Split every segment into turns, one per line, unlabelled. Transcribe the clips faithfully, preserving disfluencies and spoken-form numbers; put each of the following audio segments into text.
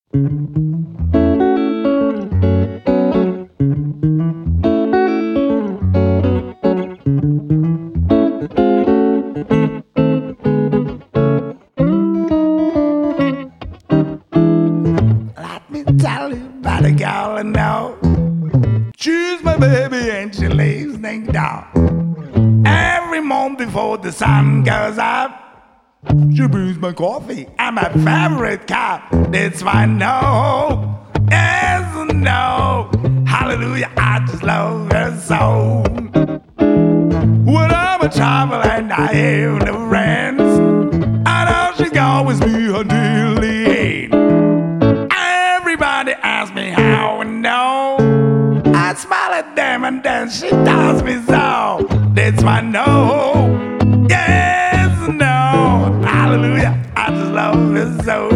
Let me tell you about a girl I know. She's my baby and she lives next door. Every morning before the sun goes up, she brings my coffee and my favorite cup. That's why I know, yes and no. Hallelujah, I just love her so. When I'm a travel and I have no friends, I know she's always be until the end. Everybody asks me how I know. I smile at them and then she tells me so. That's why I know, yes and no. Hallelujah, I just love her so.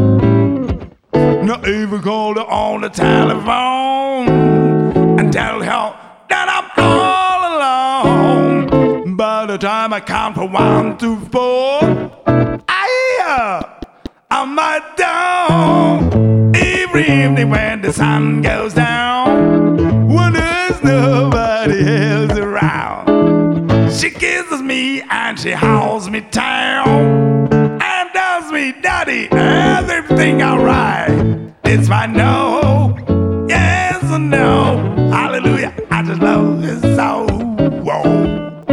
Not even call her on the telephone and tell her that I'm all alone. By the time I count from one to four, I hear on my door. Every evening when the sun goes down, when there's nobody else around, she kisses me and she holds me down and tells me, Daddy, everything alright. It's my no, yes and no. Hallelujah, I just love this so. Whoa.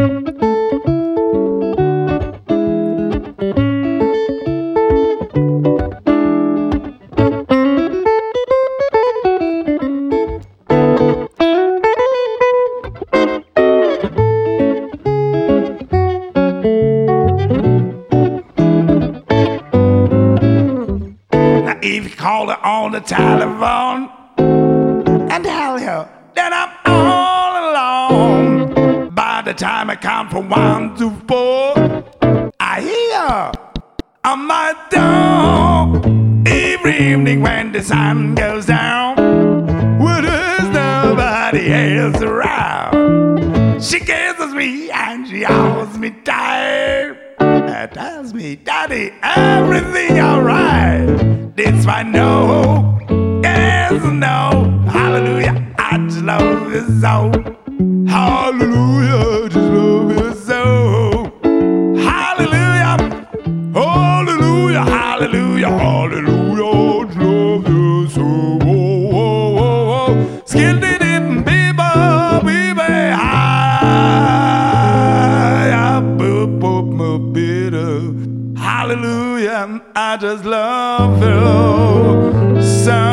If you call her on the telephone and tell her that I'm all alone, by the time I count from one to four, I hear on my door. Every evening when the sun goes down, when there's nobody else around, she kisses me and she holds me tight and tells me, Daddy, everything alright. It's my no, yes no. Hallelujah, I just love you so. Hallelujah, I just love you so. Hallelujah, hallelujah, hallelujah, hallelujah, I just love you so. Oh, oh, oh, oh. Skin did it, baby, baby, hi, boop, boop, boop, bitter. Hallelujah, I just love you so.